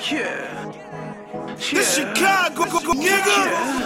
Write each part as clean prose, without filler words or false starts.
Yeah. This Chicago, nigga.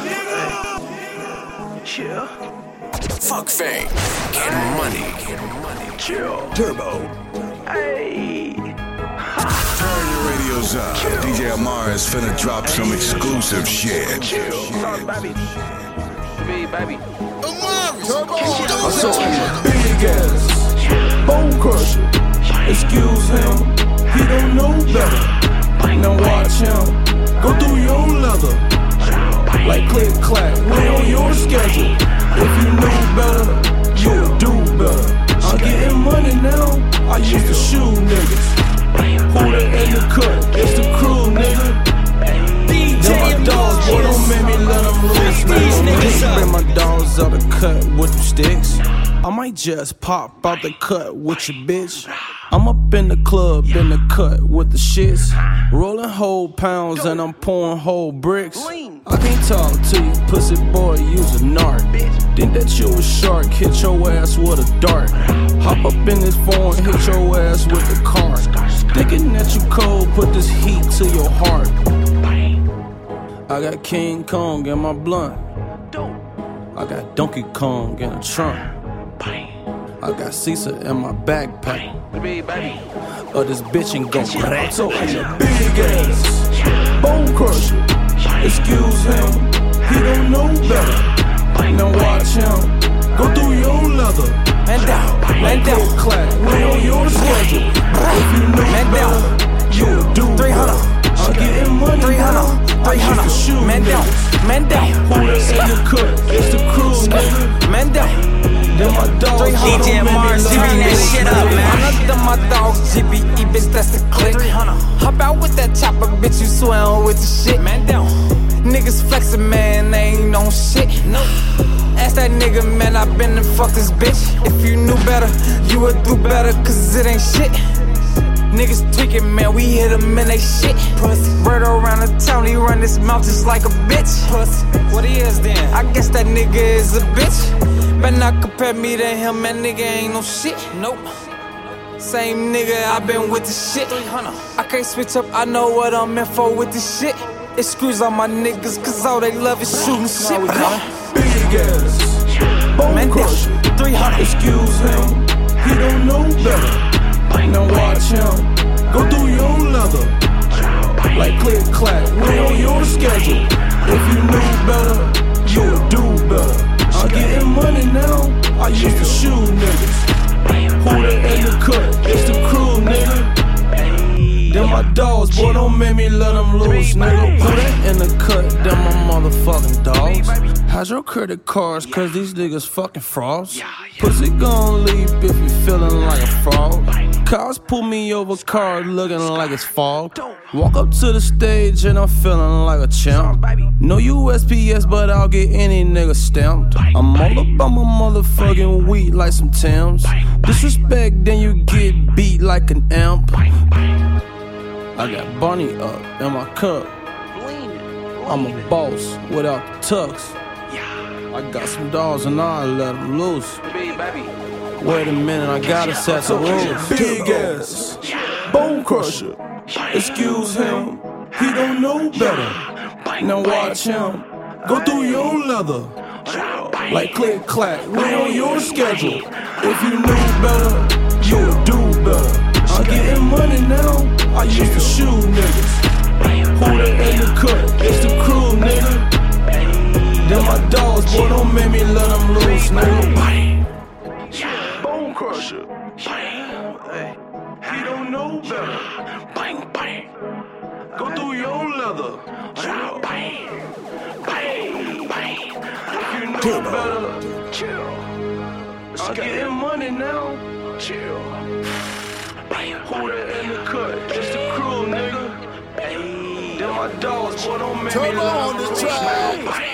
Yeah. Fuck fame. Get money. Chill. Turbo. Hey. Turn your radios up. DJ Amar is finna drop some exclusive shit. Chill. Talk, baby. Baby. Amari, Turbo. I saw him big ass bone crusher. Excuse him, he don't know better. Now watch him go through your leather. Like click clack, we on your schedule. If you knew better, you would do better. I'm getting money now, I used to shoot niggas. Who the in the cut? It's the crew, nigga. Then my dogs, boy, don't make me let them loose, nigga. Bring my dogs out the cut with them sticks. I might just pop out the cut with your bitch. I'm up in the club, in the cut with the shits. Rolling whole pounds and I'm pouring whole bricks. I can't talk to you, pussy boy, use a narc. Think that you a shark, hit your ass with a dart. Hop up in this phone, hit your ass with the car. Thinking that you cold, put this heat to your heart. I got King Kong in my blunt. I got Donkey Kong in the trunk. I got Caesar in my backpack. Or this bitch ain't gon' crack. So I'm a big ass bone crusher. Excuse him, he don't know better. Now watch him go through your leather. Man down, clack, we on your schedule. If you knew better, you would do better. I'm getting money 300, I used to shoot man down. Who the in the cut? It's the crew, nigga. Man down. Then my dog DJ Mars, bring that shit up, man. Then my dog GBE, bitch, that's the click. Hop out with that chopper, bitch, you swell with the shit. Man down. Niggas flexin', man, they ain't on shit. No. Ask that nigga, man, I been and fuck this bitch. If you knew better, you would do better, cause it ain't shit. Niggas tweaking, man, we hit them in they shit. Pussy. Word around the town, he run his mouth just like a bitch. Pussy. What he is then? I guess that nigga is a bitch. Better not compare me to him, man, nigga ain't no shit. Nope. Same nigga, I been with the shit. I can't switch up, I know what I'm in for with this shit. It screws on my niggas, cause all they love is shooting shit. Big ass bone crusher. 300. Excuse him, he don't know better. Now watch him go through your leather. Like click clack, we on your schedule. If you knew better, you would do better. I'm getting money now, I used to shoot niggas. Who the in the cut? It's the crew, nigga. Then my dogs, boy, don't make me let them loose, nigga. Who that in the cut? Them my motherfucking dogs. How's your credit cards? Cause these niggas fucking frauds. Pussy gon' leap if you feeling like a fraud. Cars pull me over, car looking like it's fog. Walk up to the stage and I'm feeling like a champ. No USPS, but I'll get any nigga stamped. I'm all up on my motherfucking weed like some Timbs. Disrespect, then you get beat like an amp. I got Barney up in my cup. I'm a boss without the tux. I got some dogs and I let them loose. Wait a minute, I gotta set the rules. Big ass bone crusher. Excuse him, he don't know better. Now watch him go through your leather. Like click clack, we on your schedule. If you knew better, you would do better. I'm getting money now, I used to shoot niggas. Who the in the cut? It's the crew, nigga. Then my dogs, boy, don't make me let them loose, nigga. Bone crusher. Hey. He don't know better. Bang, bang. Go through your leather. Bang, bang, bang. If you know better, chill. I'm getting money now. Chill. Who the in the cut? It's the crew, nigga. Then my dogs, boy, don't make me let them loose, nigga.